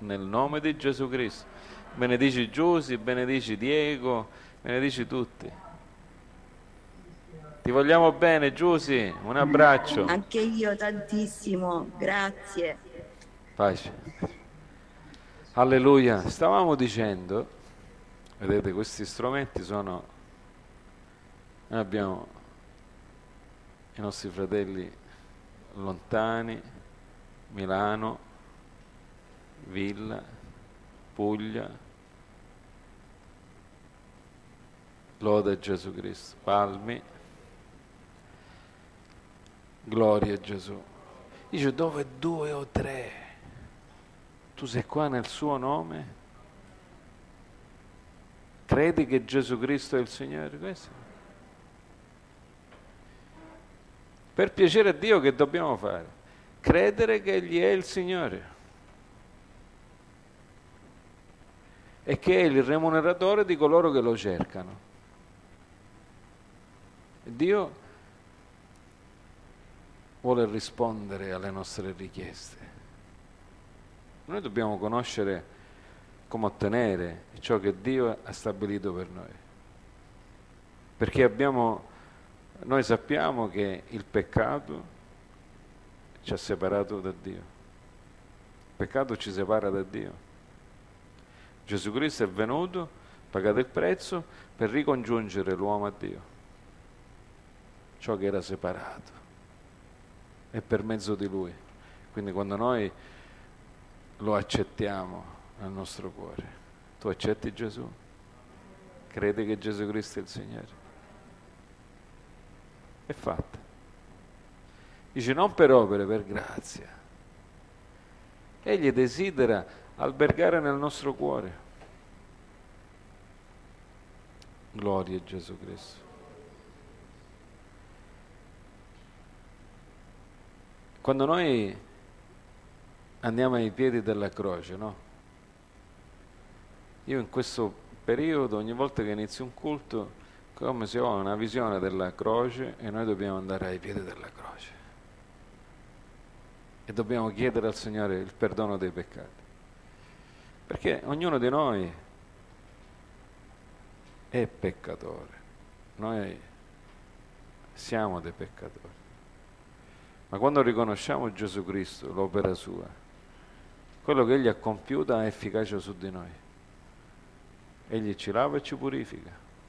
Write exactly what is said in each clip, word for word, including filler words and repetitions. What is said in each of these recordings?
nel nome di Gesù Cristo. Benedici Giusy, benedici Diego, benedici tutti. Ti vogliamo bene, Giusy, un abbraccio. Anche io tantissimo, grazie. Pace. Alleluia. Stavamo dicendo, vedete, questi strumenti sono, noi abbiamo i nostri fratelli lontani, Milano, Villa, Puglia, lode a Gesù Cristo, Palmi, gloria a Gesù. Dice, dove due o tre, tu sei qua nel suo nome, credi che Gesù Cristo è il Signore? Questo. Per piacere a Dio che dobbiamo fare? Credere che Egli è il Signore e che è il remuneratore di coloro che lo cercano. Dio vuole rispondere alle nostre richieste. Noi dobbiamo conoscere come ottenere ciò che Dio ha stabilito per noi. Perché abbiamo, noi sappiamo che il peccato ci ha separato da Dio. Il peccato ci separa da Dio. Gesù Cristo è venuto, pagato il prezzo, per ricongiungere l'uomo a Dio, ciò che era separato, e per mezzo di Lui. Quindi quando noi lo accettiamo nel nostro cuore, tu accetti Gesù? Credi che Gesù Cristo è il Signore? È fatta. Dice, non per opere, per grazia. Egli desidera albergare nel nostro cuore. Gloria a Gesù Cristo. Quando noi andiamo ai piedi della croce, no? Io in questo periodo, ogni volta che inizio un culto, come se ho una visione della croce e noi dobbiamo andare ai piedi della croce. E dobbiamo chiedere al Signore il perdono dei peccati. Perché ognuno di noi è peccatore, noi siamo dei peccatori. Ma quando riconosciamo Gesù Cristo, l'opera sua, quello che Egli ha compiuto ha efficacia su di noi. Egli ci lava e ci purifica.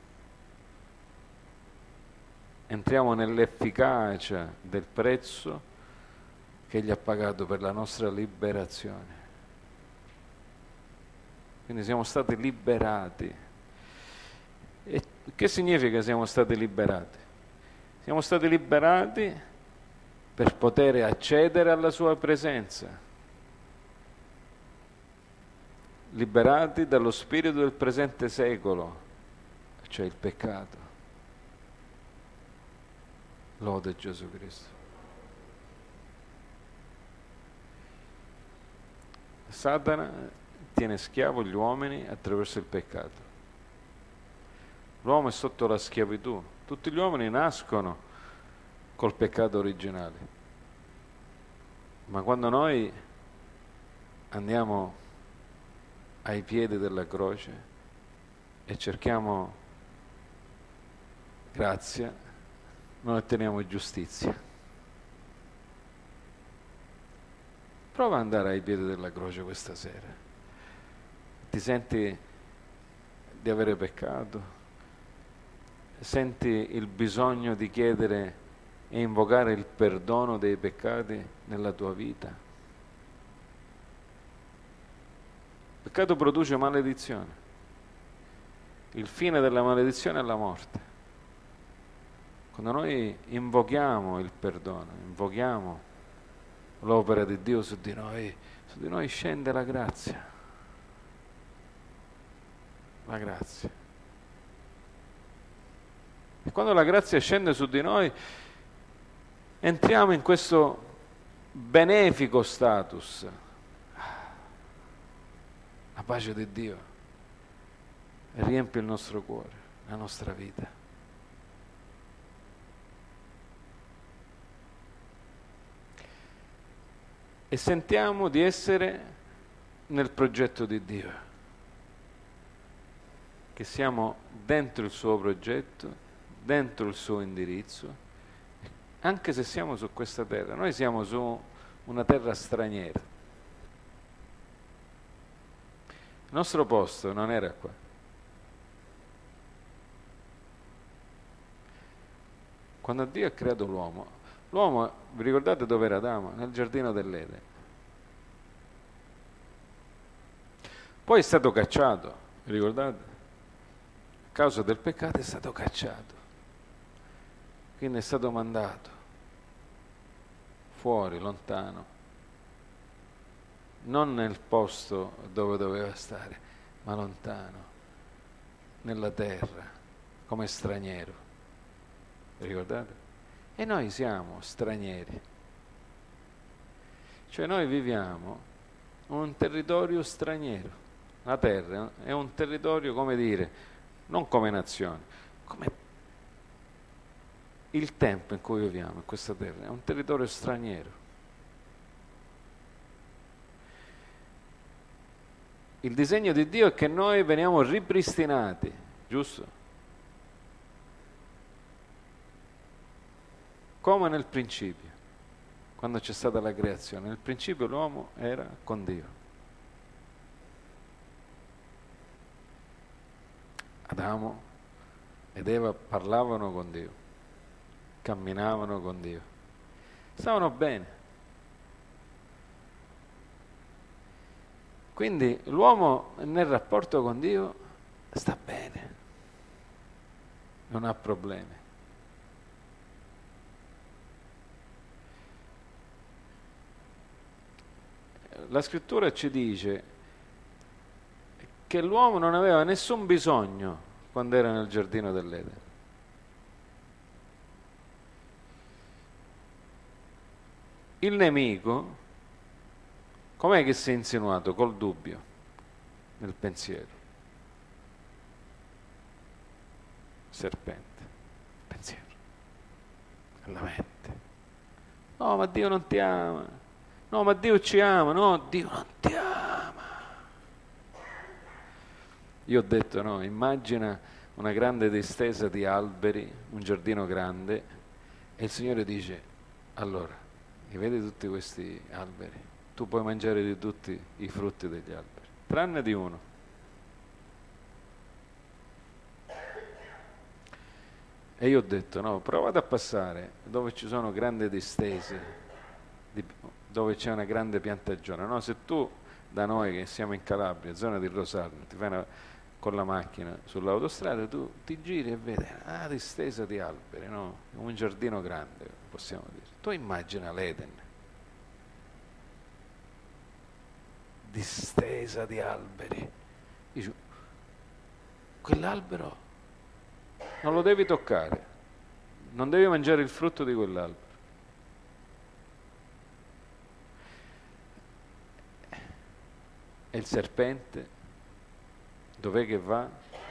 Entriamo nell'efficacia del prezzo che Egli ha pagato per la nostra liberazione. Quindi siamo stati liberati. E che significa siamo stati liberati? Siamo stati liberati per poter accedere alla sua presenza, liberati dallo spirito del presente secolo, cioè il peccato. Lode Gesù Cristo. Satana tiene schiavo gli uomini attraverso il peccato. L'uomo è sotto la schiavitù. Tutti gli uomini nascono col peccato originale. Ma quando noi andiamo ai piedi della croce e cerchiamo grazia, noi otteniamo giustizia. Prova ad andare ai piedi della croce questa sera. Ti senti di avere peccato? Senti il bisogno di chiedere e invocare il perdono dei peccati nella tua vita? Il peccato produce maledizione. Il fine della maledizione è la morte. Quando noi invochiamo il perdono, invochiamo l'opera di Dio su di noi, su di noi scende la grazia. La grazia. E quando la grazia scende su di noi, entriamo in questo benefico status. La pace di Dio riempie il nostro cuore, la nostra vita. E sentiamo di essere nel progetto di Dio, che siamo dentro il suo progetto, dentro il suo indirizzo, anche se siamo su questa terra. Noi siamo su una terra straniera. Il nostro posto non era qua. Quando Dio ha creato l'uomo, l'uomo, vi ricordate dove era Adamo? Nel giardino dell'Eden. Poi è stato cacciato, vi ricordate? A causa del peccato è stato cacciato. Quindi è stato mandato fuori, lontano, non nel posto dove doveva stare, ma lontano, nella terra, come straniero. Vi ricordate? E noi siamo stranieri. Cioè noi viviamo in un territorio straniero. La terra è un territorio, come dire, non come nazione, come il tempo in cui viviamo in questa terra, è un territorio straniero. Il disegno di Dio è che noi veniamo ripristinati, giusto? Come nel principio, quando c'è stata la creazione. Nel principio l'uomo era con Dio. Adamo ed Eva parlavano con Dio, camminavano con Dio, stavano bene. Quindi l'uomo nel rapporto con Dio sta bene, non ha problemi. La scrittura ci dice che l'uomo non aveva nessun bisogno quando era nel giardino dell'Eden. Il nemico, com'è che si è insinuato? Col dubbio, nel pensiero. Serpente, pensiero, nella mente. No, ma Dio non ti ama. No, ma Dio ci ama. No, Dio non ti ama. Io ho detto, no, immagina una grande distesa di alberi, un giardino grande, e il Signore dice, allora, li vedi tutti questi alberi? Tu puoi mangiare di tutti i frutti degli alberi, tranne di uno. E io ho detto, no, provate a passare dove ci sono grandi distese, di, dove c'è una grande piantagione. No, se tu, da noi che siamo in Calabria, zona di Rosarno, ti fai una, con la macchina sull'autostrada, tu ti giri e vedi una distesa di alberi, no? Un giardino grande, possiamo dire. Tu immagina l'Eden, distesa di alberi. Dici, quell'albero non lo devi toccare, non devi mangiare il frutto di quell'albero. E il serpente, dov'è che va?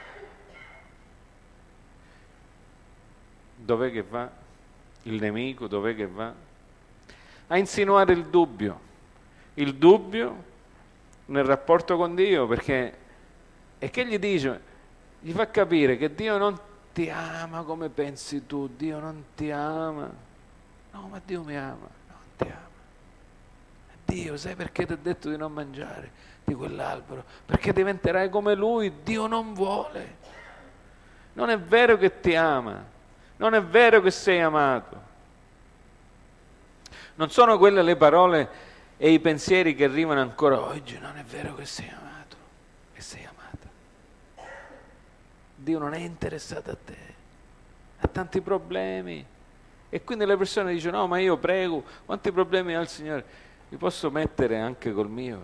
Dov'è che va? Il nemico, dov'è che va? A insinuare il dubbio. Il dubbio nel rapporto con Dio, perché e che gli dice? Gli fa capire che Dio non ti ama come pensi tu, Dio non ti ama. No, ma Dio mi ama, non ti ama. Dio, sai perché ti ha detto di non mangiare di quell'albero? Perché diventerai come Lui, Dio non vuole. Non è vero che ti ama, non è vero che sei amato. Non sono quelle le parole e i pensieri che arrivano ancora oggi, non è vero che sei amato, che sei amata. Dio non è interessato a te, ha tanti problemi. E quindi le persone dicono, no, ma io prego, quanti problemi ha il Signore? Li posso mettere anche col mio,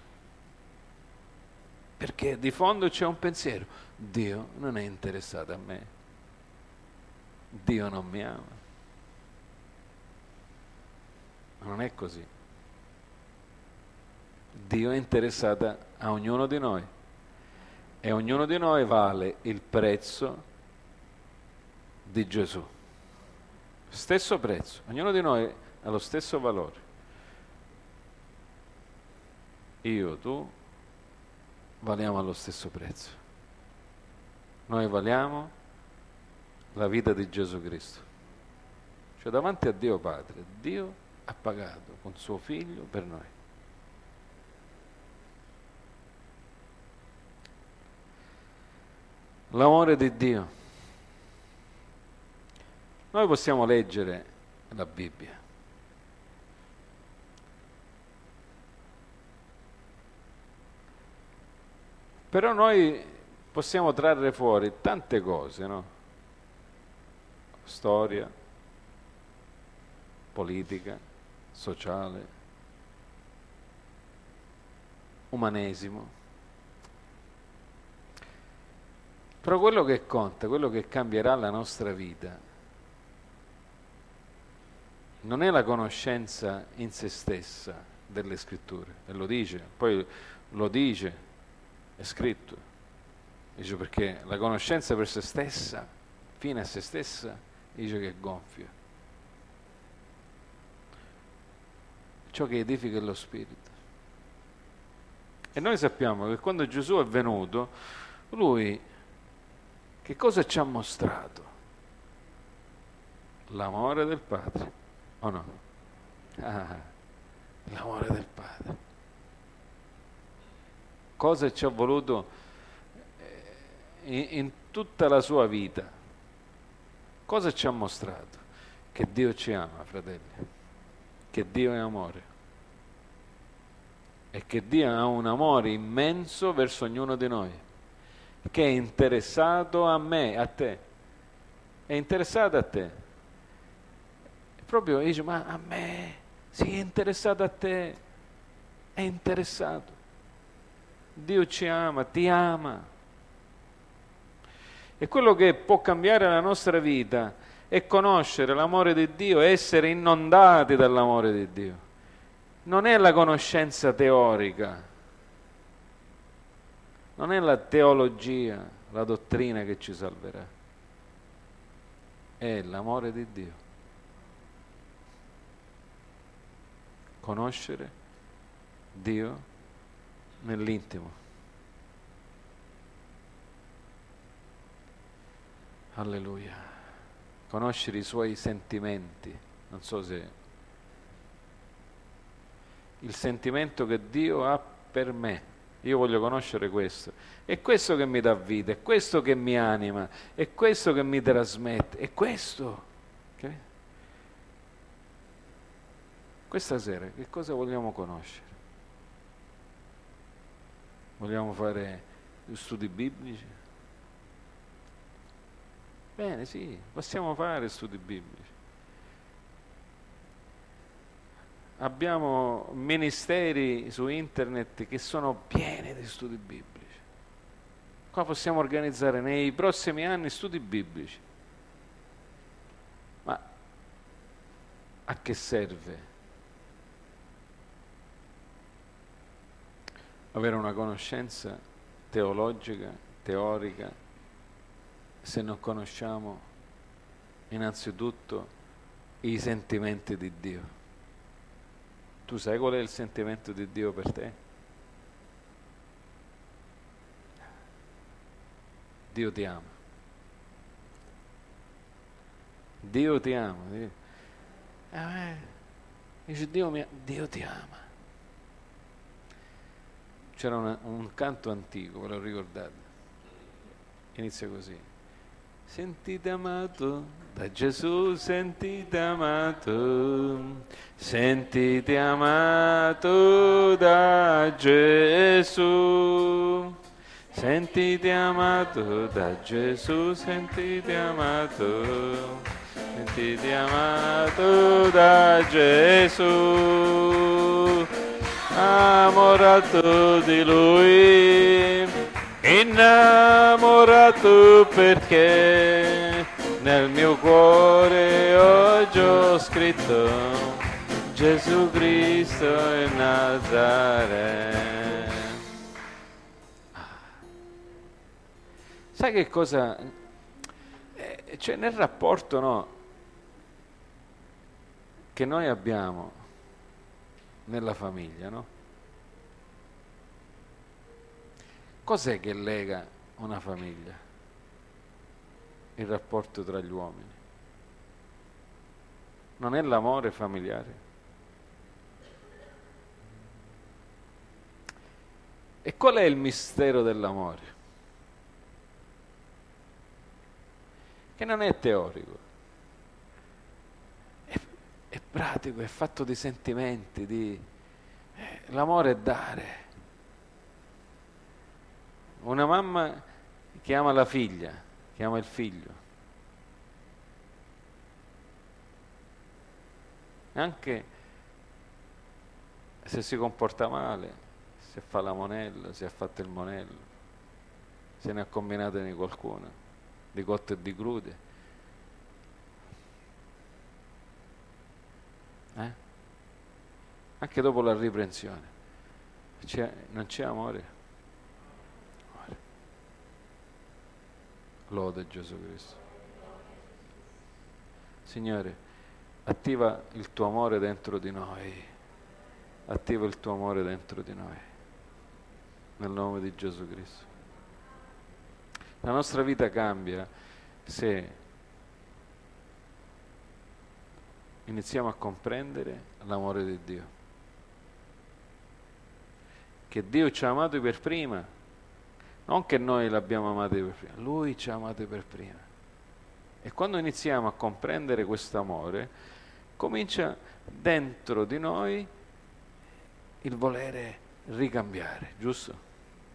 perché di fondo c'è un pensiero: Dio non è interessato a me, Dio non mi ama. Non è così. Dio è interessato a ognuno di noi e ognuno di noi vale il prezzo di Gesù, stesso prezzo, ognuno di noi ha lo stesso valore. Io, tu, valiamo allo stesso prezzo. Noi valiamo la vita di Gesù Cristo. Cioè davanti a Dio Padre, Dio ha pagato con suo Figlio per noi. L'amore di Dio. Noi possiamo leggere la Bibbia, però noi possiamo trarre fuori tante cose, no? Storia, politica, sociale, umanesimo. Però quello che conta, quello che cambierà la nostra vita, non è la conoscenza in se stessa delle scritture, e lo dice, poi lo dice, è scritto, dice, perché la conoscenza per se stessa, fine a se stessa, dice che è gonfia. Ciò che edifica è lo spirito. E noi sappiamo che quando Gesù è venuto, lui che cosa ci ha mostrato? L'amore del Padre, o no? Ah, l'amore del Padre. Cosa ci ha voluto in, in tutta la sua vita? Cosa ci ha mostrato? Che Dio ci ama, fratelli, che Dio è amore e che Dio ha un amore immenso verso ognuno di noi, che è interessato a me, a te, è interessato a te. Proprio dice, ma a me, sì, è interessato a te, è interessato. Dio ci ama, ti ama. E quello che può cambiare la nostra vita è conoscere l'amore di Dio, essere inondati dall'amore di Dio. Non è la conoscenza teorica, non è la teologia, la dottrina che ci salverà, è l'amore di Dio. Conoscere Dio nell'intimo. Alleluia. Conoscere i suoi sentimenti. Non so se il sentimento che Dio ha per me. Io voglio conoscere questo. È questo che mi dà vita, è questo che mi anima, è questo che mi trasmette, è questo. Okay? Questa sera che cosa vogliamo conoscere? Vogliamo fare studi biblici? Bene, sì, possiamo fare studi biblici. Abbiamo ministeri su internet che sono pieni di studi biblici. Qua possiamo organizzare nei prossimi anni studi biblici. Ma a che serve avere una conoscenza teologica, teorica, se non conosciamo innanzitutto i sentimenti di Dio? Tu sai qual è il sentimento di Dio per te? Dio ti ama. Dio ti ama. Dio, eh, dice Dio, mi, Dio ti ama. C'era una, un canto antico, ve lo ricordate? Inizia così. Sentite amato da Gesù, sentite amato, sentite amato da Gesù, sentite amato da Gesù, sentite amato, sentite amato da Gesù, amorato di Lui, innamorato perché nel mio cuore oggi ho scritto Gesù Cristo in Nazareth. Sai che cosa? Eh, cioè nel rapporto, no, che noi abbiamo nella famiglia, no? Cos'è che lega una famiglia? Il rapporto tra gli uomini. Non è l'amore familiare? E qual è il mistero dell'amore? Che non è teorico, è, è pratico, è fatto di sentimenti, di... eh, l'amore è dare. Una mamma che ama la figlia, che ama il figlio, anche se si comporta male, se fa la monella, se ha fatto il monello, se ne ha combinate di qualcuno, di cotte e di crude. Eh? Anche dopo la riprensione c'è, non c'è amore. amore. Lode Gesù Cristo. Signore, attiva il tuo amore dentro di noi, attiva il tuo amore dentro di noi, nel nome di Gesù Cristo. La nostra vita cambia se iniziamo a comprendere l'amore di Dio, che Dio ci ha amati per prima, non che noi l'abbiamo amato per prima, Lui ci ha amati per prima. E quando iniziamo a comprendere questo amore, comincia dentro di noi il volere ricambiare, giusto?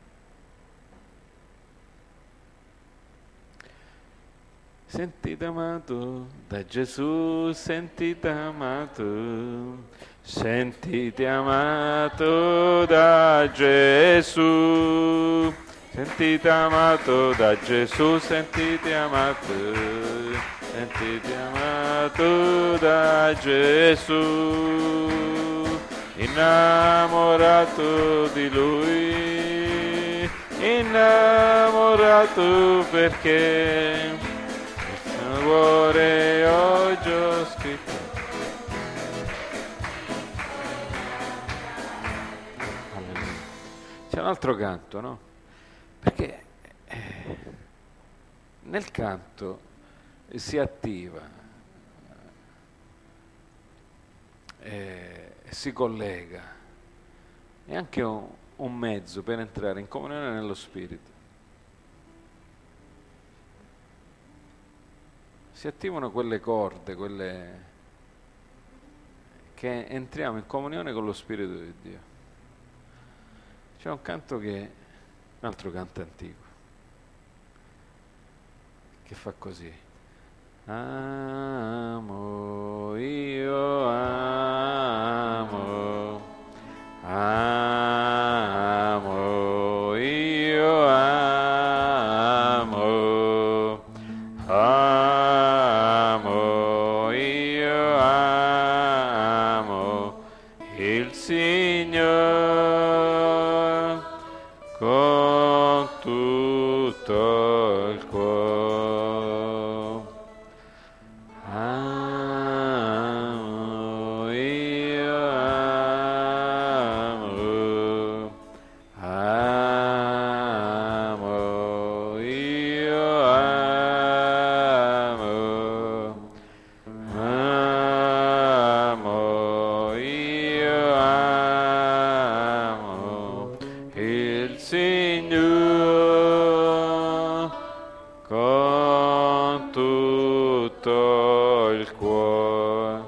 Sentite amato da Gesù, sentite amato, sentite amato da Gesù, sentite amato da Gesù, sentite amato, sentite amato da Gesù, innamorato di Lui, innamorato perché cuore oggi ho scritto. Alleluia. C'è un altro canto, no? Perché eh, nel canto si attiva, eh, si collega, è anche un, un mezzo per entrare in comunione nello Spirito. Si attivano quelle corde, quelle che entriamo in comunione con lo Spirito di Dio. C'è un canto che, un altro canto antico, che fa così. Amo, io amo, amo, io amo, amo, io amo il Signore con tutto il cuore. Amo, io amo, amo, io amo, amo, io amo il Signore con tutto il cuore.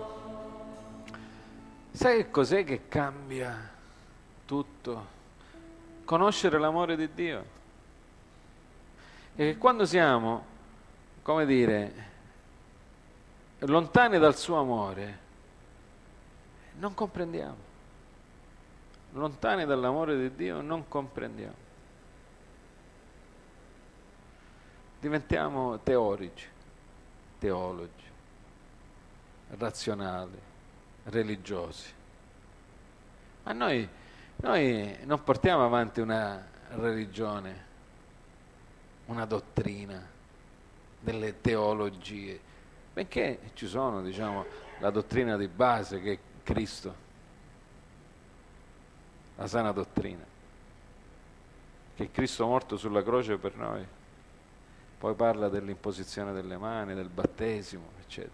Sai che cos'è che cambia tutto? Conoscere l'amore di Dio. E che quando siamo, come dire, lontani dal suo amore, non comprendiamo. Lontani dall'amore di Dio non comprendiamo. Diventiamo teorici, teologi, razionali, religiosi. Ma noi, noi non portiamo avanti una religione, una dottrina, delle teologie, benché ci sono, diciamo, la dottrina di base che è Cristo, la sana dottrina, che Cristo è morto sulla croce per noi. Poi parla dell'imposizione delle mani, del battesimo, eccetera.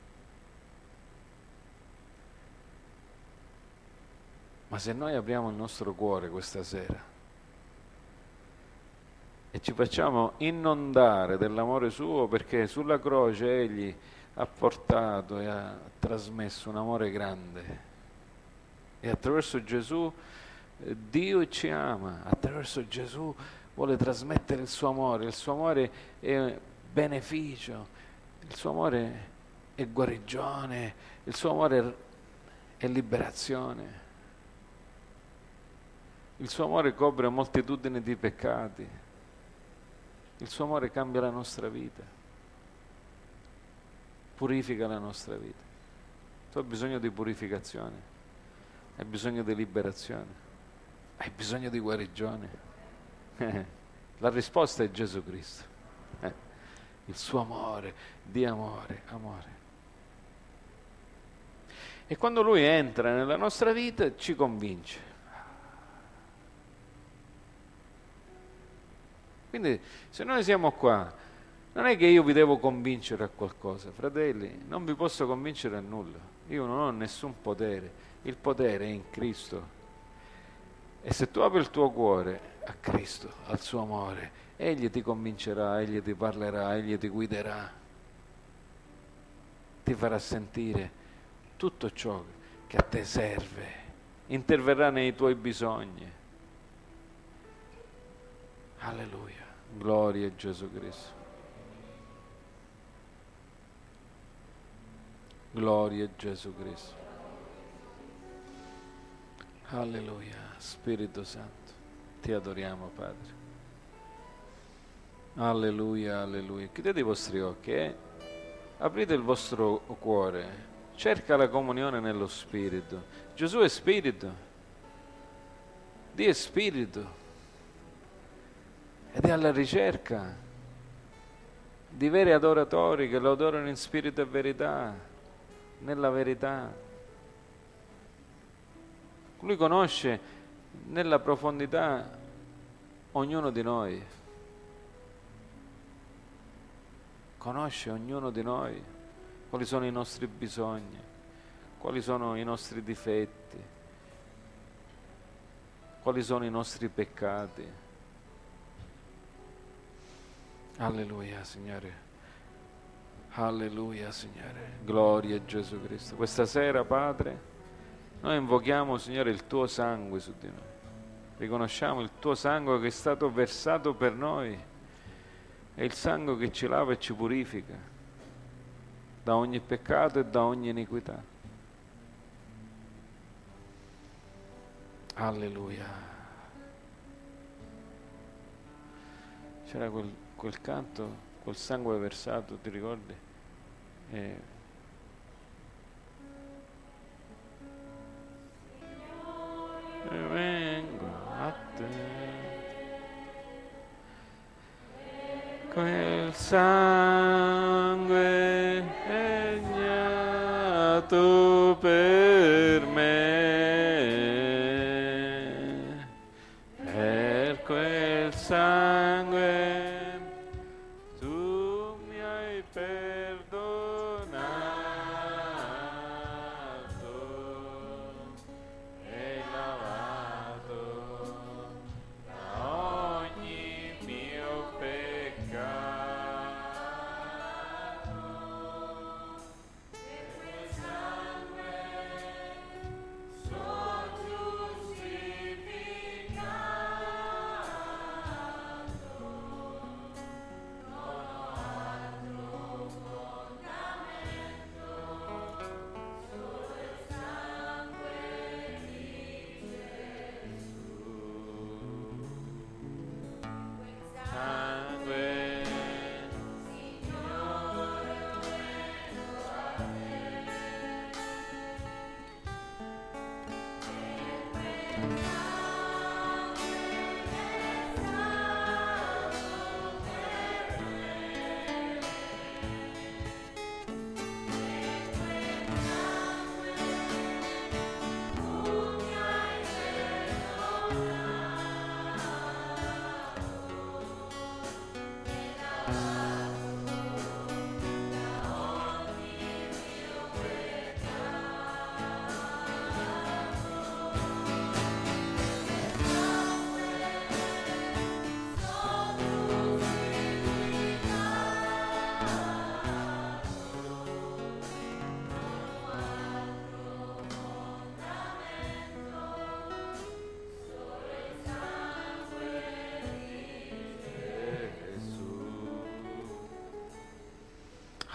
Ma se noi apriamo il nostro cuore questa sera e ci facciamo inondare dell'amore suo, perché sulla croce egli ha portato e ha trasmesso un amore grande, e attraverso Gesù eh, Dio ci ama, attraverso Gesù vuole trasmettere il suo amore. Il suo amore è beneficio, il suo amore è guarigione, il suo amore è liberazione. Il suo amore copre moltitudini di peccati. Il suo amore cambia la nostra vita, purifica la nostra vita. Tu hai bisogno di purificazione, hai bisogno di liberazione, hai bisogno di guarigione. La risposta è Gesù Cristo. Il suo amore, di amore, amore. E quando Lui entra nella nostra vita ci convince. Quindi se noi siamo qua, non è che io vi devo convincere a qualcosa, fratelli, non vi posso convincere a nulla. Io non ho nessun potere, il potere è in Cristo. E se tu apri il tuo cuore a Cristo, al suo amore, Egli ti convincerà, Egli ti parlerà, Egli ti guiderà, ti farà sentire tutto ciò che a te serve, interverrà nei tuoi bisogni. Alleluia, gloria a Gesù Cristo. Gloria a Gesù Cristo. Alleluia, Spirito Santo, ti adoriamo, Padre. Alleluia, alleluia. Chiudete i vostri occhi e aprite il vostro cuore, cerca la comunione nello Spirito. Gesù è Spirito, Dio è Spirito, ed è alla ricerca di veri adoratori che lo adorano in spirito e verità, nella verità. Lui conosce nella profondità ognuno di noi, conosce ognuno di noi, quali sono i nostri bisogni, quali sono i nostri difetti, quali sono i nostri peccati. Alleluia, Signore. Alleluia, Signore. Gloria a Gesù Cristo. Questa sera, Padre, noi invochiamo, Signore, il Tuo sangue su di noi. Riconosciamo il Tuo sangue che è stato versato per noi. È il sangue che ci lava e ci purifica da ogni peccato e da ogni iniquità. Alleluia. C'era quel quel canto, quel sangue versato, ti ricordi? E vengo a te, quel sangue regnato per me, per quel sangue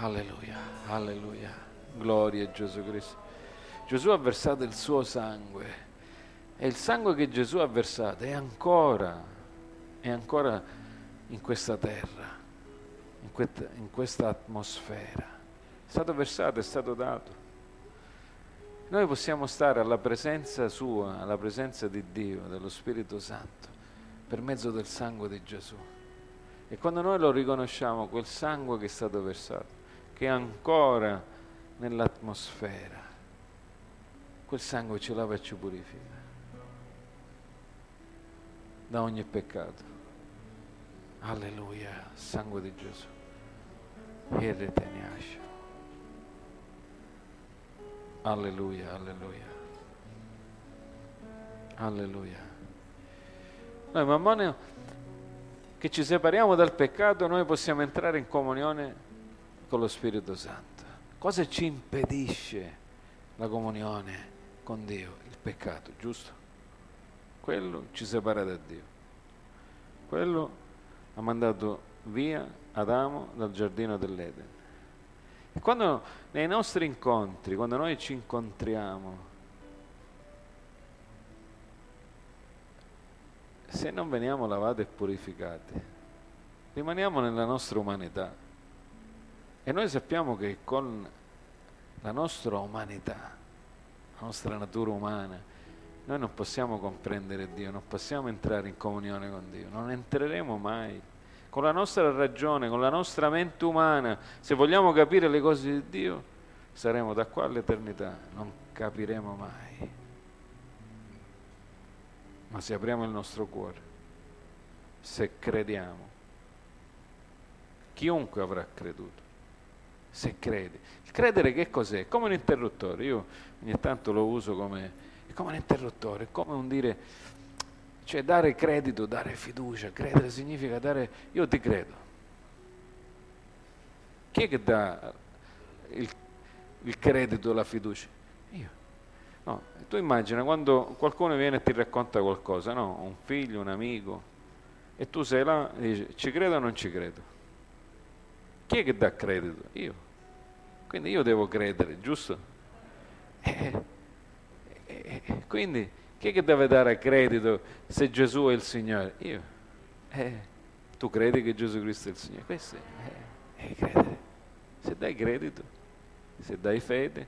Alleluia, alleluia, gloria a Gesù Cristo. Gesù ha versato il suo sangue e il sangue che Gesù ha versato è ancora, è ancora in questa terra, in, questa, in questa atmosfera. È stato versato, è stato dato. Noi possiamo stare alla presenza sua, alla presenza di Dio, dello Spirito Santo, per mezzo del sangue di Gesù. E quando noi lo riconosciamo, quel sangue che è stato versato, che è ancora nell'atmosfera, quel sangue ci lava e ci purifica da ogni peccato. Alleluia, sangue di Gesù. E reteniascia. Alleluia, alleluia. Alleluia. Noi man mano che ci separiamo dal peccato, noi possiamo entrare in comunione con lo Spirito Santo. Cosa ci impedisce la comunione con Dio? Il peccato, giusto? Quello ci separa da Dio. Quello ha mandato via Adamo dal giardino dell'Eden. E quando nei nostri incontri, quando noi ci incontriamo, se non veniamo lavati e purificati, rimaniamo nella nostra umanità. E noi sappiamo che con la nostra umanità, la nostra natura umana, noi non possiamo comprendere Dio, non possiamo entrare in comunione con Dio, non entreremo mai. Con la nostra ragione, con la nostra mente umana, se vogliamo capire le cose di Dio, saremo da qua all'eternità, non capiremo mai. Ma se apriamo il nostro cuore, se crediamo, chiunque avrà creduto, se credi. Il credere che cos'è? Come un interruttore. Io ogni tanto lo uso come, è come un interruttore, è come un dire, cioè dare credito, dare fiducia. Credere significa dare, io ti credo. Chi è che dà il, il credito, la fiducia? Io. No, tu immagina quando qualcuno viene e ti racconta qualcosa, no? Un figlio, un amico, e tu sei là e dici, ci credo o non ci credo? Chi è che dà credito? Io. Quindi io devo credere, giusto? Eh, eh, eh, quindi chi è che deve dare credito se Gesù è il Signore? Io. Eh, tu credi che Gesù Cristo è il Signore? Questo è, è credere. Se dai credito, se dai fede,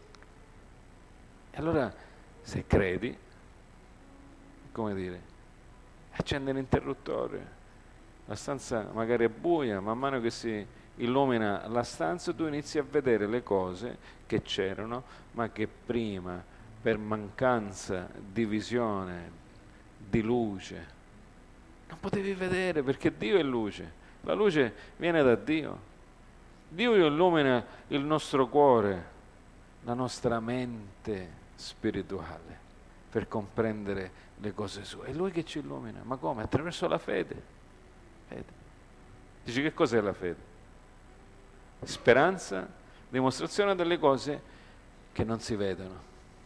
allora se credi, come dire, accende l'interruttore. La stanza magari è buia, man mano che si illumina la stanza tu inizi a vedere le cose che c'erano ma che prima per mancanza di visione, di luce non potevi vedere, perché Dio è luce, la luce viene da Dio. Dio illumina il nostro cuore, la nostra mente spirituale per comprendere le cose sue, è Lui che ci illumina. Ma come? Attraverso la fede. Fede. Dici, che cos'è la fede? Speranza, dimostrazione delle cose che non si vedono.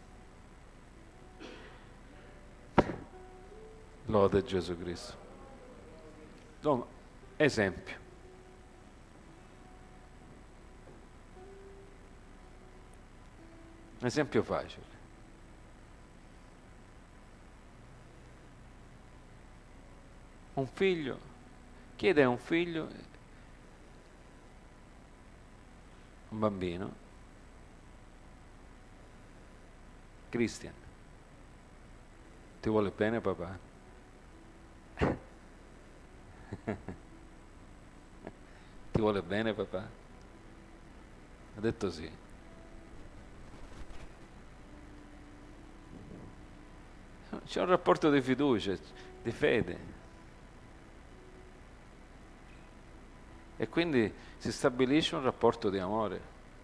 Lode Gesù Cristo. Insomma, esempio. Un esempio facile. Un figlio chiede a un figlio, un bambino, Christian, ti vuole bene papà? Ti vuole bene papà? Ha detto sì. C'è un rapporto di fiducia, di fede. E quindi si stabilisce un rapporto di amore.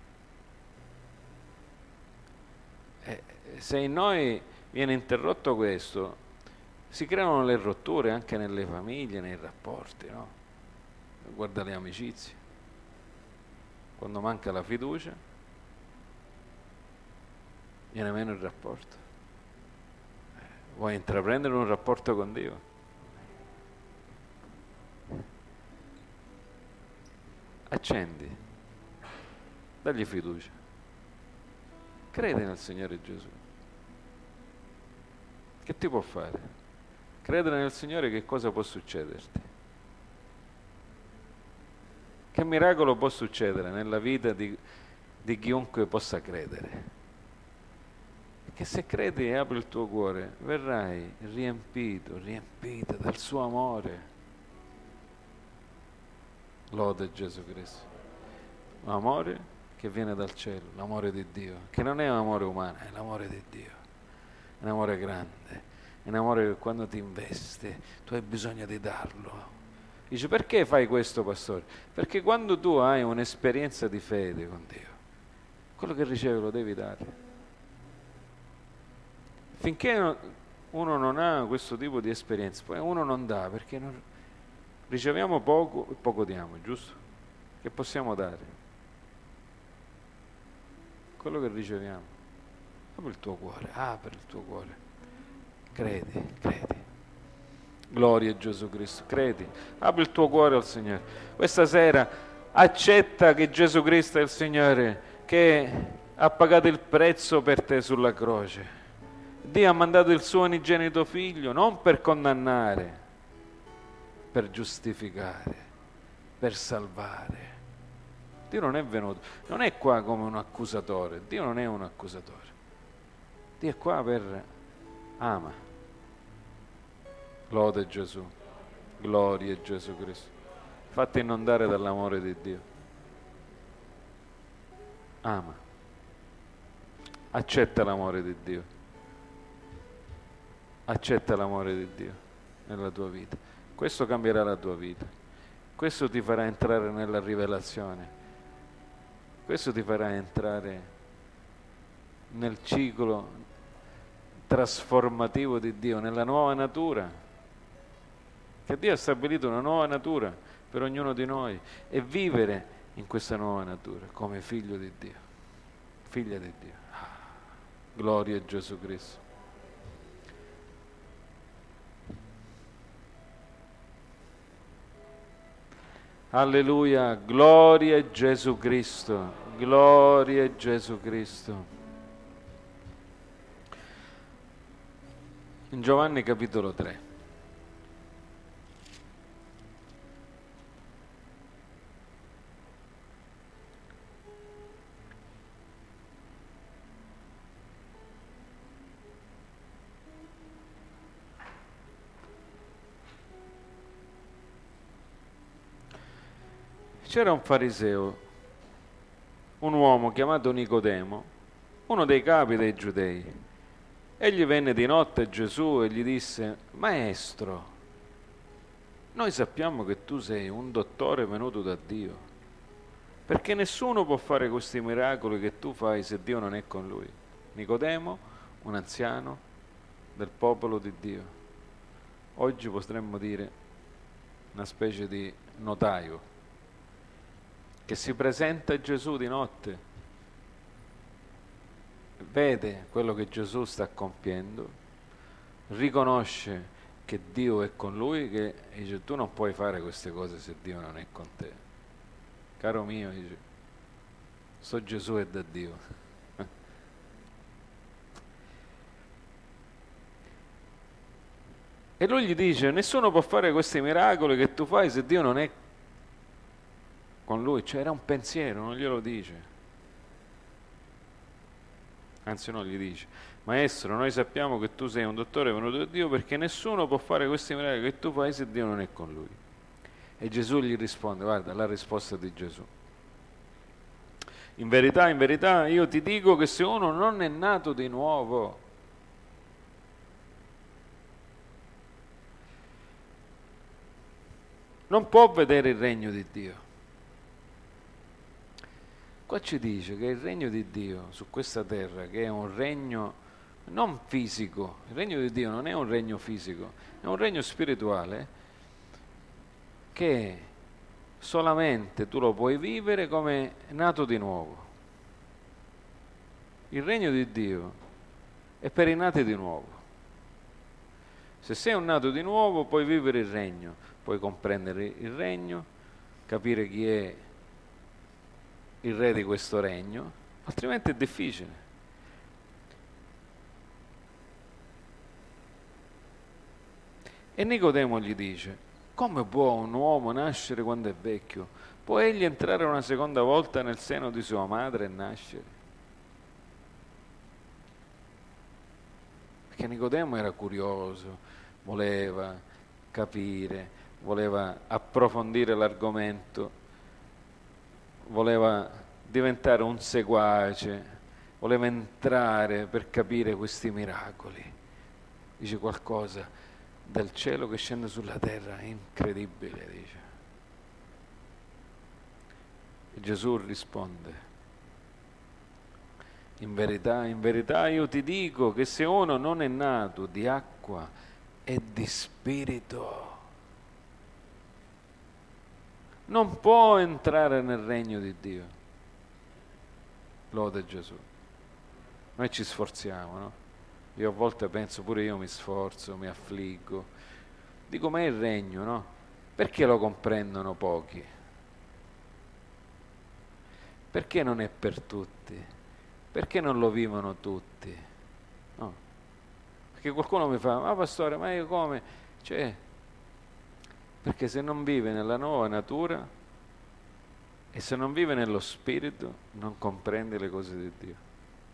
E se in noi viene interrotto questo, si creano le rotture anche nelle famiglie, nei rapporti, no? Guarda le amicizie. Quando manca la fiducia, viene meno il rapporto. Vuoi intraprendere un rapporto con Dio? Accendi dagli fiducia. Credi nel Signore Gesù. Che ti può fare? Credere nel Signore, che cosa può succederti? Che miracolo può succedere nella vita di, di chiunque possa credere? Che se credi e apri il tuo cuore, verrai riempito, riempita dal suo amore. Lode Gesù Cristo. Un amore che viene dal cielo, l'amore di Dio, che non è un amore umano, è l'amore di Dio. È un amore grande, è un amore che quando ti investe tu hai bisogno di darlo. Dice, perché fai questo, pastore? Perché quando tu hai un'esperienza di fede con Dio, quello che ricevi lo devi dare. Finché uno non ha questo tipo di esperienza, poi uno non dà, perché non, riceviamo poco e poco diamo, giusto? Che possiamo dare? Quello che riceviamo. Apri il tuo cuore, apri il tuo cuore. Credi, credi. Gloria a Gesù Cristo, credi. Apri il tuo cuore al Signore. Questa sera accetta che Gesù Cristo è il Signore, che ha pagato il prezzo per te sulla croce. Dio ha mandato il suo unigenito figlio non per condannare, per giustificare, per salvare. Dio non è venuto, non è qua come un accusatore, Dio non è un accusatore. Dio è qua per ama. Lode Gesù, gloria a Gesù Cristo. Fatti inondare dall'amore di Dio. Ama. Accetta l'amore di Dio. Accetta l'amore di Dio nella tua vita. Questo cambierà la tua vita. Questo ti farà entrare nella rivelazione. Questo ti farà entrare nel ciclo trasformativo di Dio, nella nuova natura. Che Dio ha stabilito una nuova natura per ognuno di noi e vivere in questa nuova natura come figlio di Dio, figlia di Dio. Ah, gloria a Gesù Cristo. Alleluia, gloria a Gesù Cristo, gloria a Gesù Cristo. In Giovanni capitolo tre. C'era un fariseo, un uomo chiamato Nicodemo, uno dei capi dei Giudei. Egli venne di notte a Gesù e gli disse: Maestro, noi sappiamo che tu sei un dottore venuto da Dio, perché nessuno può fare questi miracoli che tu fai se Dio non è con lui. Nicodemo, un anziano del popolo di Dio. Oggi potremmo dire una specie di notaio, che si presenta a Gesù di notte, vede quello che Gesù sta compiendo, riconosce che Dio è con lui, che dice: tu non puoi fare queste cose se Dio non è con te. Caro mio, dice, sto Gesù è da Dio. E lui gli dice: nessuno può fare questi miracoli che tu fai se Dio non è con lui. Cioè era un pensiero, non glielo dice. Anzi no, gli dice: Maestro, noi sappiamo che tu sei un dottore venuto da Dio, perché nessuno può fare questi miracoli che tu fai se Dio non è con lui. E Gesù gli risponde, guarda la risposta di Gesù: in verità, in verità io ti dico che se uno non è nato di nuovo non può vedere il regno di Dio. Qua ci dice che il regno di Dio su questa terra, che è un regno non fisico, il regno di Dio non è un regno fisico, è un regno spirituale che solamente tu lo puoi vivere come nato di nuovo. Il regno di Dio è per i nati di nuovo. Se sei un nato di nuovo puoi vivere il regno, puoi comprendere il regno, capire chi è il re di questo regno, altrimenti è difficile. E Nicodemo gli dice: come può un uomo nascere quando è vecchio? Può egli entrare una seconda volta nel seno di sua madre e nascere? Perché Nicodemo era curioso, voleva capire, voleva approfondire l'argomento, voleva diventare un seguace, voleva entrare per capire questi miracoli. Dice qualcosa del cielo che scende sulla terra, incredibile, dice. E Gesù risponde: in verità, in verità io ti dico che se uno non è nato di acqua e di spirito, non può entrare nel regno di Dio. Lode Gesù. Noi ci sforziamo, no? Io a volte penso, pure io mi sforzo, mi affliggo. Dico, ma è il regno, no? Perché lo comprendono pochi? Perché non è per tutti? Perché non lo vivono tutti? No. Perché qualcuno mi fa: ma pastore, ma io come? Cioè, perché se non vive nella nuova natura e se non vive nello spirito, non comprende le cose di Dio.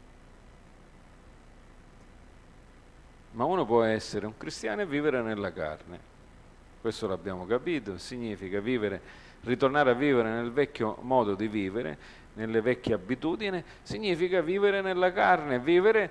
Ma uno può essere un cristiano e vivere nella carne. Questo l'abbiamo capito, significa vivere, ritornare a vivere nel vecchio modo di vivere, nelle vecchie abitudini, significa vivere nella carne, vivere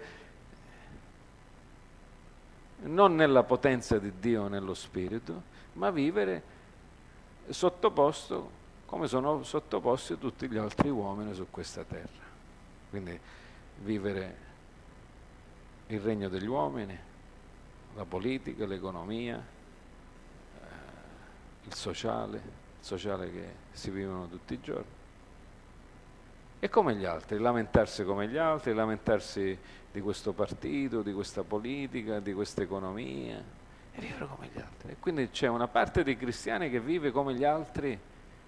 non nella potenza di Dio nello spirito, ma vivere sottoposto come sono sottoposti tutti gli altri uomini su questa terra. Quindi vivere il regno degli uomini, la politica, l'economia, eh, il sociale, il sociale che si vivono tutti i giorni. E come gli altri, lamentarsi come gli altri, lamentarsi di questo partito, di questa politica, di questa economia, e vivere come gli altri. E quindi c'è una parte dei cristiani che vive come gli altri,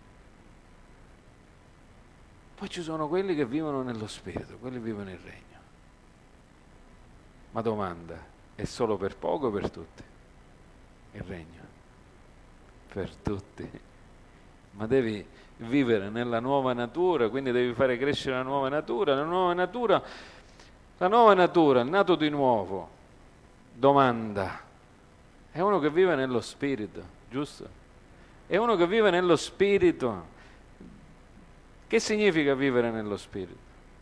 poi ci sono quelli che vivono nello spirito, quelli vivono il regno. Ma domanda, è solo per poco o per tutti? Il regno? Per tutti. Ma devi vivere nella nuova natura, quindi devi fare crescere la nuova natura. La nuova natura, la nuova natura, il nato di nuovo, domanda, è uno che vive nello spirito, giusto? È uno che vive nello spirito. Che significa vivere nello spirito?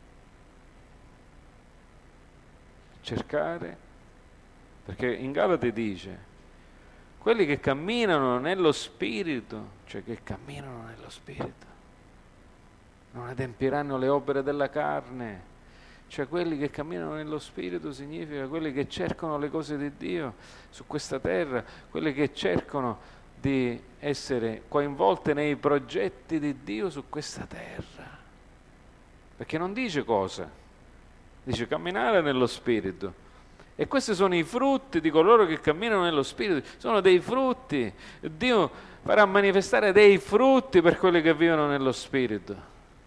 Cercare, perché in Galati dice: quelli che camminano nello spirito, cioè che camminano nello spirito, non adempiranno le opere della carne. Cioè quelli che camminano nello spirito significa quelli che cercano le cose di Dio su questa terra, quelli che cercano di essere coinvolte nei progetti di Dio su questa terra. Perché non dice cosa, dice camminare nello spirito. E questi sono i frutti di coloro che camminano nello spirito, sono dei frutti. Dio farà manifestare dei frutti per quelli che vivono nello spirito.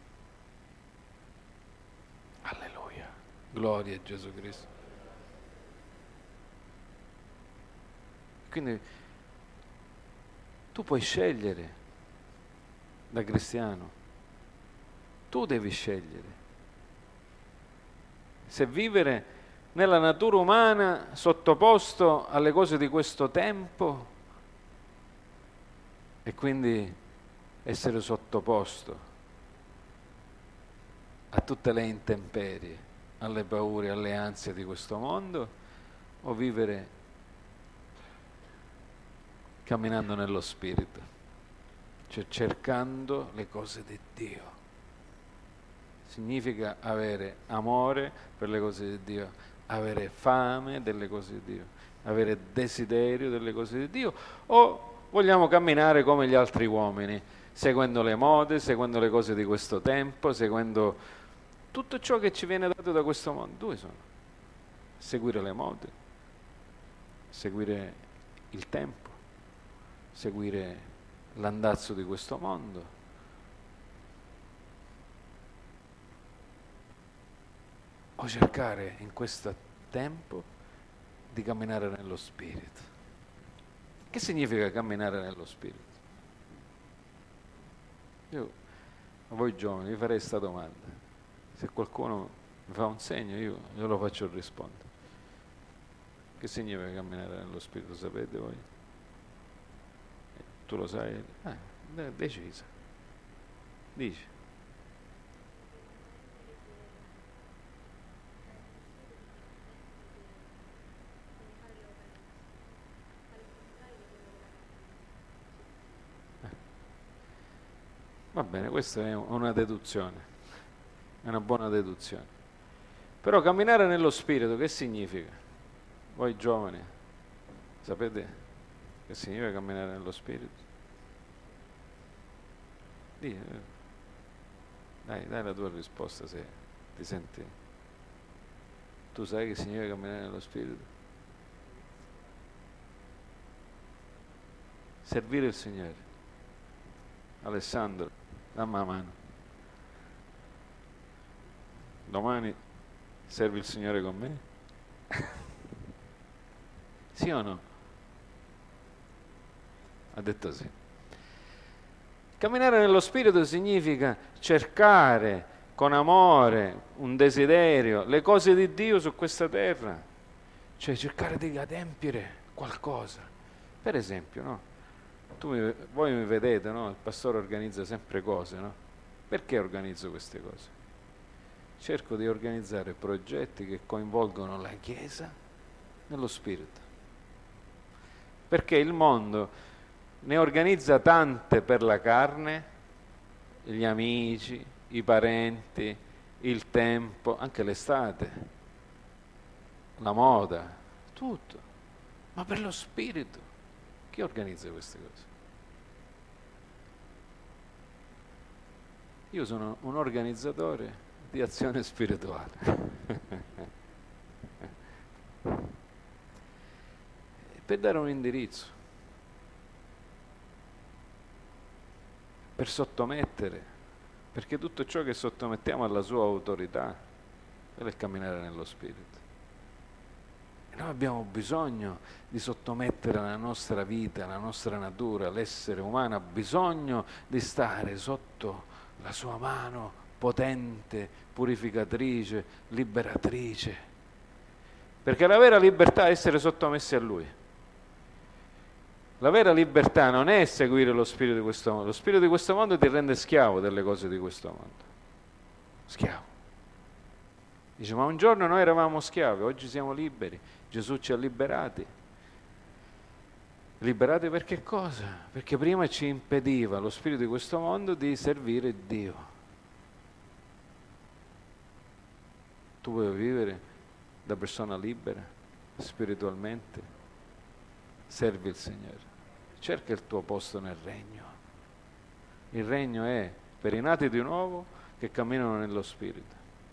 Alleluia, gloria a Gesù Cristo. Quindi tu puoi scegliere da cristiano, tu devi scegliere se vivere nella natura umana sottoposto alle cose di questo tempo e quindi essere sottoposto a tutte le intemperie, alle paure, alle ansie di questo mondo, o vivere camminando nello spirito, cioè cercando le cose di Dio. Significa avere amore per le cose di Dio, avere fame delle cose di Dio, avere desiderio delle cose di Dio, o vogliamo camminare come gli altri uomini, seguendo le mode, seguendo le cose di questo tempo, seguendo tutto ciò che ci viene dato da questo mondo? Due sono: seguire le mode, seguire il tempo, seguire l'andazzo di questo mondo, cercare in questo tempo di camminare nello Spirito. Che significa camminare nello Spirito? Io a voi giovani vi farei questa domanda. Se qualcuno mi fa un segno, io glielo faccio rispondere. Che significa camminare nello Spirito? Sapete voi? Eh, tu lo sai? Eh, decisa. Dici. Va bene, questa è una deduzione, è una buona deduzione. Però camminare nello Spirito che significa? Voi giovani, sapete che significa camminare nello Spirito? Dì, dai, dai la tua risposta se ti senti. Tu sai che significa camminare nello Spirito? Servire il Signore. Alessandro, dammi la mano. Domani servi il Signore con me? Sì o no? Ha detto sì. Camminare nello Spirito significa cercare con amore, un desiderio, le cose di Dio su questa terra. Cioè cercare di adempiere qualcosa. Per esempio, no? Tu mi, voi mi vedete, no? Il pastore organizza sempre cose, no? Perché organizzo queste cose? Cerco di organizzare progetti che coinvolgono la Chiesa nello Spirito. Perché il mondo ne organizza tante per la carne, gli amici, i parenti, il tempo, anche l'estate, la moda, tutto. Ma per lo Spirito, chi organizza queste cose? Io sono un organizzatore di azione spirituale. Per dare un indirizzo, per sottomettere, perché tutto ciò che sottomettiamo alla sua autorità è camminare nello Spirito. E noi abbiamo bisogno di sottomettere la nostra vita, la nostra natura, l'essere umano ha bisogno di stare sotto la sua mano potente, purificatrice, liberatrice, perché la vera libertà è essere sottomessi a Lui. La vera libertà non è seguire lo spirito di questo mondo, lo spirito di questo mondo ti rende schiavo delle cose di questo mondo, schiavo. Dice, ma un giorno noi eravamo schiavi, oggi siamo liberi, Gesù ci ha liberati. Liberati per che cosa? Perché prima ci impediva lo spirito di questo mondo di servire Dio. Tu vuoi vivere da persona libera, spiritualmente? Servi il Signore. Cerca il tuo posto nel regno. Il regno è per i nati di nuovo che camminano nello Spirito.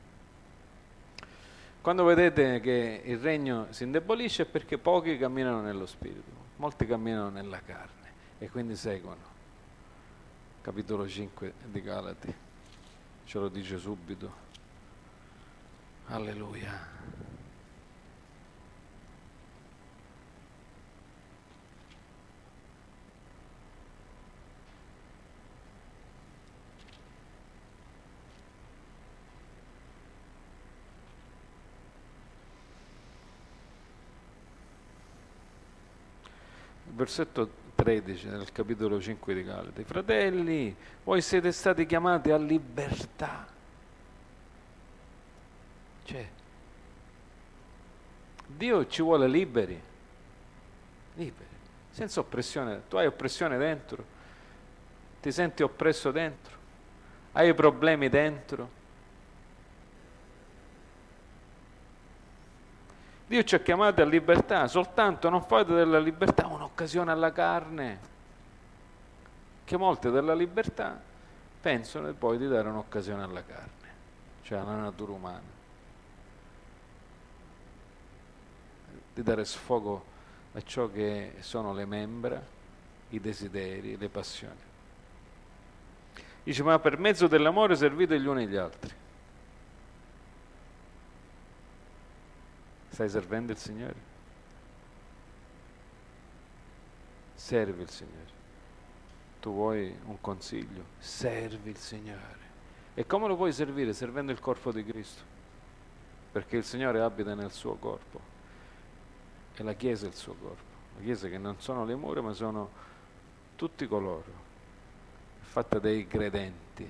Quando vedete che il regno si indebolisce è perché pochi camminano nello Spirito, molti camminano nella carne e quindi seguono. Capitolo cinque di Galati, ce lo dice subito. Alleluia. Versetto tredici del capitolo cinque di Galati. Fratelli, voi siete stati chiamati a libertà. Cioè, Dio ci vuole liberi, liberi, senza oppressione. Tu hai oppressione dentro, ti senti oppresso dentro, hai problemi dentro. Dio ci ha chiamati a libertà, soltanto non fate della libertà un'occasione alla carne, che molte della libertà pensano poi di dare un'occasione alla carne, cioè alla natura umana, di dare sfogo a ciò che sono le membra, i desideri, le passioni. Dice, ma per mezzo dell'amore servite gli uni gli altri. Stai servendo il Signore? Servi il Signore. Tu vuoi un consiglio? Servi il Signore. E come lo puoi servire? Servendo il corpo di Cristo. Perché il Signore abita nel suo corpo. E la Chiesa è il suo corpo. La Chiesa che non sono le mura, ma sono tutti coloro. È fatta dei credenti.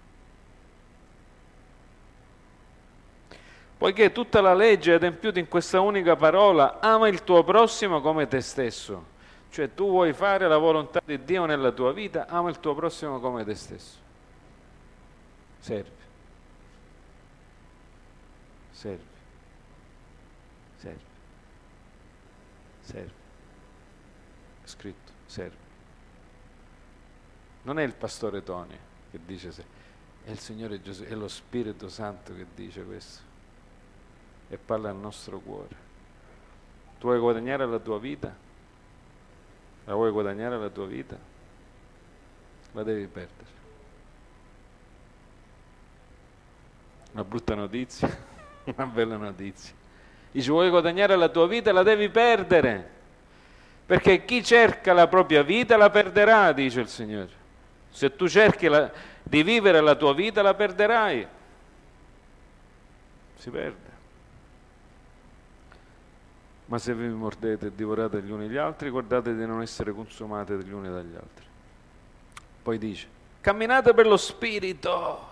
Poiché tutta la legge è adempiuta in questa unica parola, ama il tuo prossimo come te stesso. Cioè tu vuoi fare la volontà di Dio nella tua vita, ama il tuo prossimo come te stesso. Servi. Servi. Servi. Servi. È scritto, servi. Non è il pastore Tony che dice se, è il Signore Gesù, è lo Spirito Santo che dice questo. E parla al nostro cuore. Tu vuoi guadagnare la tua vita? La vuoi guadagnare la tua vita? La devi perdere. Una brutta notizia, una bella notizia. Dice, vuoi guadagnare la tua vita? La devi perdere. Perché chi cerca la propria vita la perderà, dice il Signore. Se tu cerchi la, di vivere la tua vita, la perderai. Si perde. Ma se vi mordete e divorate gli uni gli altri, guardate di non essere consumati dagli uni dagli altri. Poi dice, camminate per lo Spirito.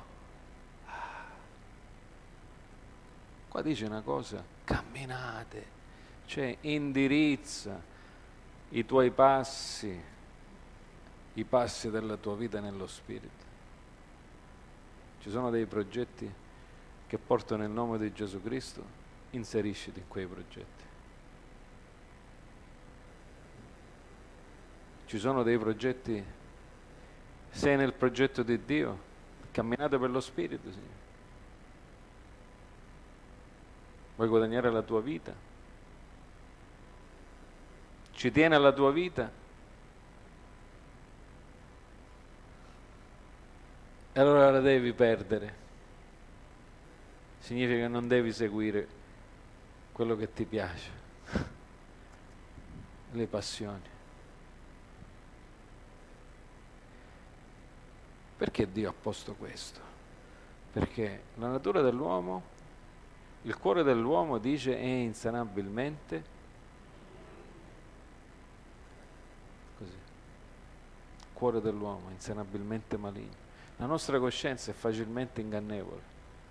Qua dice una cosa, camminate, cioè indirizza i tuoi passi, i passi della tua vita nello Spirito. Ci sono dei progetti che portano il nome di Gesù Cristo, inserisciti in quei progetti. Ci sono dei progetti, sei nel progetto di Dio, camminate per lo Spirito, Signore. Vuoi guadagnare la tua vita? Ci tiene alla tua vita? E allora la devi perdere. Significa che non devi seguire quello che ti piace, le passioni. Perché Dio ha posto questo? Perché la natura dell'uomo, il cuore dell'uomo dice è insanabilmente così. Il cuore dell'uomo è insanabilmente maligno. La nostra coscienza è facilmente ingannevole.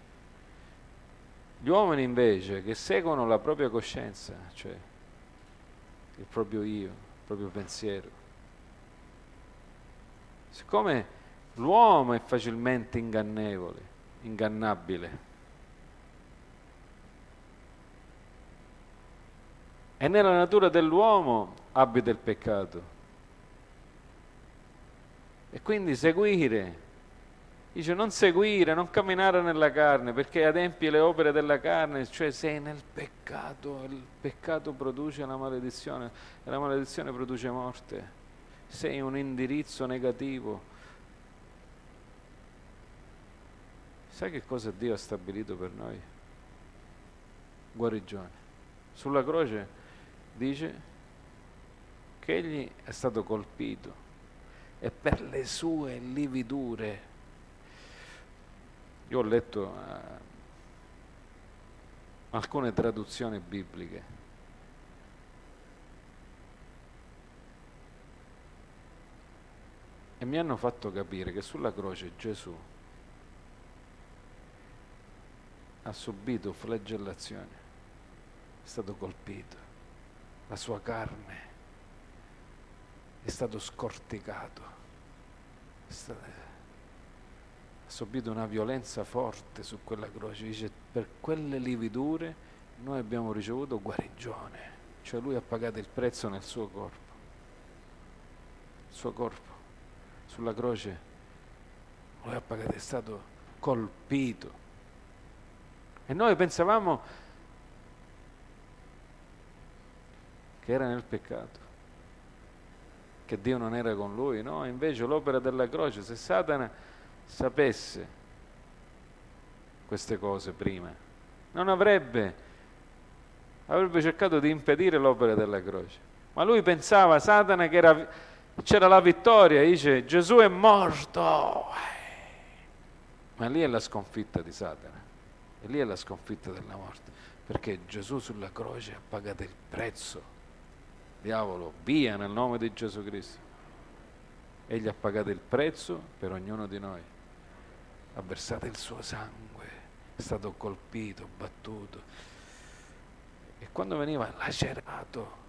Gli uomini invece che seguono la propria coscienza, cioè il proprio io, il proprio pensiero, siccome l'uomo è facilmente ingannevole, ingannabile, e nella natura dell'uomo abita il peccato. E quindi seguire, dice non seguire, non camminare nella carne, perché adempi le opere della carne, cioè sei nel peccato, il peccato produce la maledizione e la maledizione produce morte. Sei un indirizzo negativo. Sai che cosa Dio ha stabilito per noi? Guarigione. Sulla croce dice che egli è stato colpito e per le sue lividure. Io ho letto uh, alcune traduzioni bibliche. E mi hanno fatto capire che sulla croce Gesù ha subito flagellazioni, è stato colpito, la sua carne è stato scorticato, è stato, ha subito una violenza forte su quella croce. Dice, per quelle lividure noi abbiamo ricevuto guarigione, cioè lui ha pagato il prezzo nel suo corpo, il suo corpo sulla croce lui ha pagato, è stato colpito. E noi pensavamo che era nel peccato, che Dio non era con lui, no? Invece l'opera della croce, se Satana sapesse queste cose prima, non avrebbe avrebbe cercato di impedire l'opera della croce. Ma lui pensava, Satana, che era, c'era la vittoria, dice Gesù è morto. Ma lì è la sconfitta di Satana, e lì è la sconfitta della morte, perché Gesù sulla croce ha pagato il prezzo. Diavolo, via nel nome di Gesù Cristo. Egli ha pagato il prezzo per ognuno di noi, ha versato il suo sangue, è stato colpito, battuto, e quando veniva lacerato,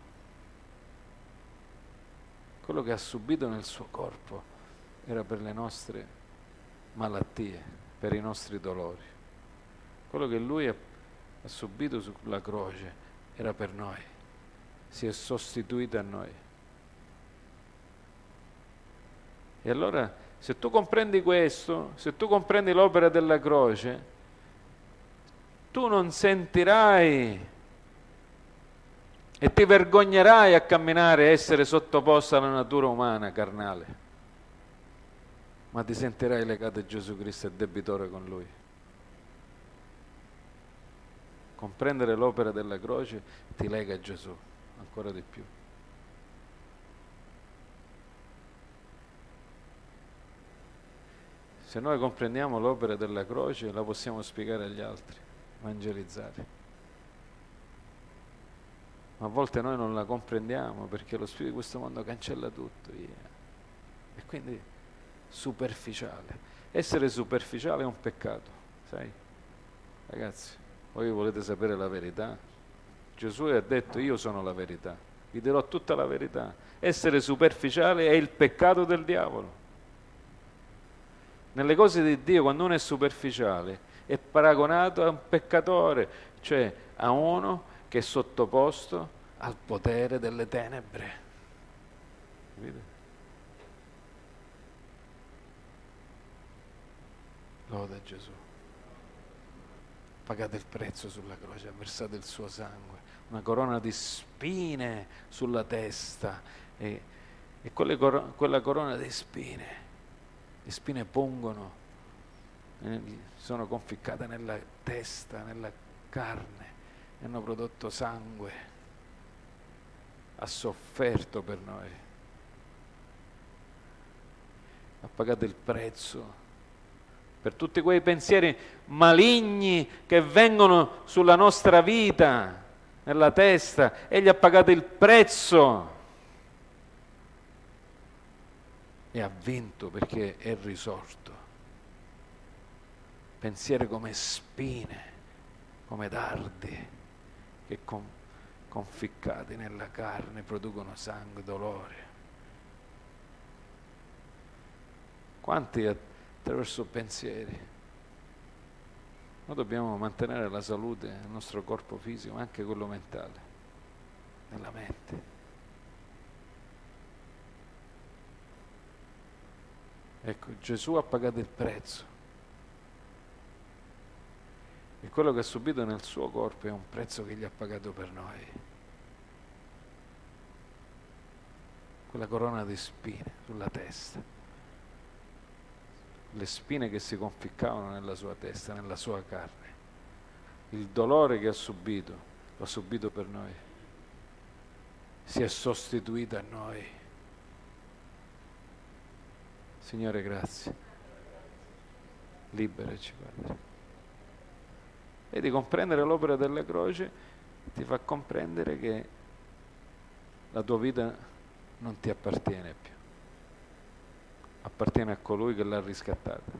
quello che ha subito nel suo corpo era per le nostre malattie, per i nostri dolori. Quello che lui ha, ha subito sulla croce era per noi, si è sostituito a noi. E allora, se tu comprendi questo, se tu comprendi l'opera della croce, tu non sentirai e ti vergognerai a camminare e essere sottoposto alla natura umana, carnale, ma ti sentirai legato a Gesù Cristo e debitore con Lui. Comprendere l'opera della croce ti lega a Gesù ancora di più. Se noi comprendiamo l'opera della croce, la possiamo spiegare agli altri, evangelizzare. Ma a volte noi non la comprendiamo perché lo spirito di questo mondo cancella tutto, via. E quindi superficiale. Essere superficiale è un peccato, sai? Ragazzi, voi volete sapere la verità? Gesù ha detto: io sono la verità, vi dirò tutta la verità. Essere superficiale è il peccato del diavolo. Nelle cose di Dio, quando uno è superficiale, è paragonato a un peccatore, cioè a uno che è sottoposto al potere delle tenebre. Capite? Loda a Gesù. Ha pagato il prezzo sulla croce, ha versato il suo sangue, una corona di spine sulla testa, e, e quelle cor- quella corona di spine, le spine pungono, eh, sono conficcate nella testa, nella carne, hanno prodotto sangue, ha sofferto per noi, ha pagato il prezzo per tutti quei pensieri maligni che vengono sulla nostra vita, nella testa. Egli ha pagato il prezzo e ha vinto perché è risorto. Pensieri come spine, come dardi, che con, conficcati nella carne producono sangue, dolore. Quanti attraverso pensieri? Noi dobbiamo mantenere la salute del nostro corpo fisico, ma anche quello mentale, nella mente. Ecco, Gesù ha pagato il prezzo. E quello che ha subito nel suo corpo è un prezzo che gli ha pagato per noi. Quella corona di spine sulla testa, le spine che si conficcavano nella sua testa, nella sua carne. Il dolore che ha subito, l'ha subito per noi. Si è sostituito a noi. Signore, grazie. Liberaci, Padre. E di comprendere l'opera della croce ti fa comprendere che la tua vita non ti appartiene più, appartiene a colui che l'ha riscattata.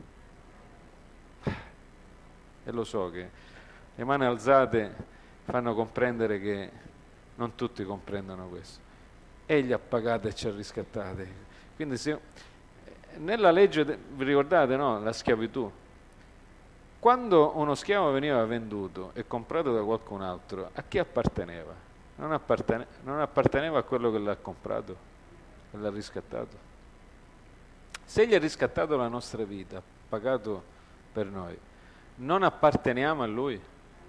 E lo so che le mani alzate fanno comprendere che non tutti comprendono questo. Egli ha pagato e ci ha riscattati. Quindi se nella legge, vi ricordate, no? La schiavitù. Quando uno schiavo veniva venduto e comprato da qualcun altro, a chi apparteneva? Non, appartene- non apparteneva a quello che l'ha comprato, che l'ha riscattato. Se egli ha riscattato la nostra vita, ha pagato per noi, non apparteniamo a lui?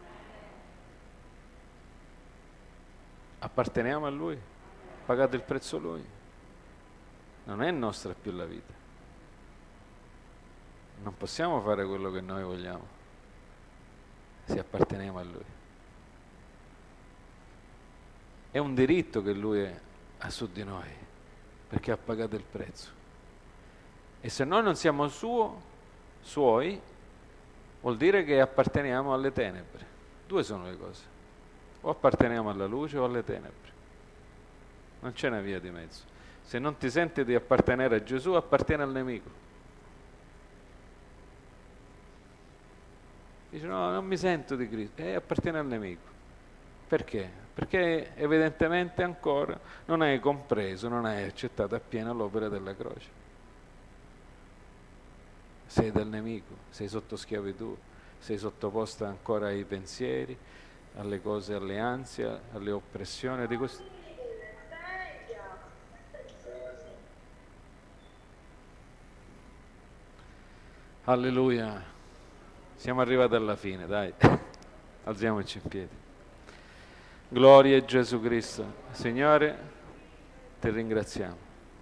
Apparteniamo a lui? Ha pagato il prezzo lui? Non è nostra più la vita. Non possiamo fare quello che noi vogliamo se apparteniamo a Lui. È un diritto che Lui ha su di noi, perché ha pagato il prezzo. E se noi non siamo suo, suoi, vuol dire che apparteniamo alle tenebre. Due sono le cose. O apparteniamo alla luce o alle tenebre. Non c'è una via di mezzo. Se non ti senti di appartenere a Gesù, appartieni al nemico. Dice no, non mi sento di Cristo. E appartieni al nemico. Perché? Perché evidentemente ancora non hai compreso, non hai accettato appieno l'opera della croce. Sei del nemico, sei sotto schiavitù, sei sottoposta ancora ai pensieri, alle cose, alle ansie, alle oppressioni di questo. Alleluia, siamo arrivati alla fine, dai, alziamoci in piedi. Gloria a Gesù Cristo. Signore, ti ringraziamo.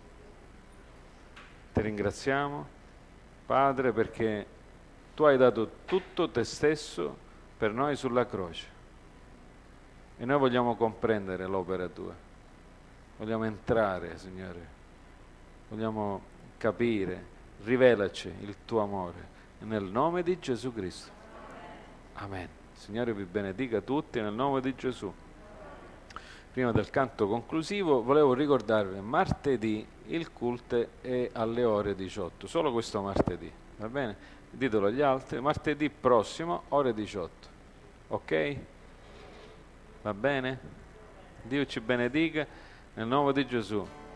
Ti ringraziamo, Padre, perché tu hai dato tutto te stesso per noi sulla croce. E noi vogliamo comprendere l'opera tua. Vogliamo entrare, Signore. Vogliamo capire. Rivelaci il tuo amore. Nel nome di Gesù Cristo. Amen. Signore vi benedica tutti nel nome di Gesù. Prima del canto conclusivo volevo ricordarvi martedì il culto è alle ore diciotto, solo questo martedì, va bene? Ditelo agli altri, martedì prossimo ore diciotto, ok? Va bene? Dio ci benedica nel nome di Gesù.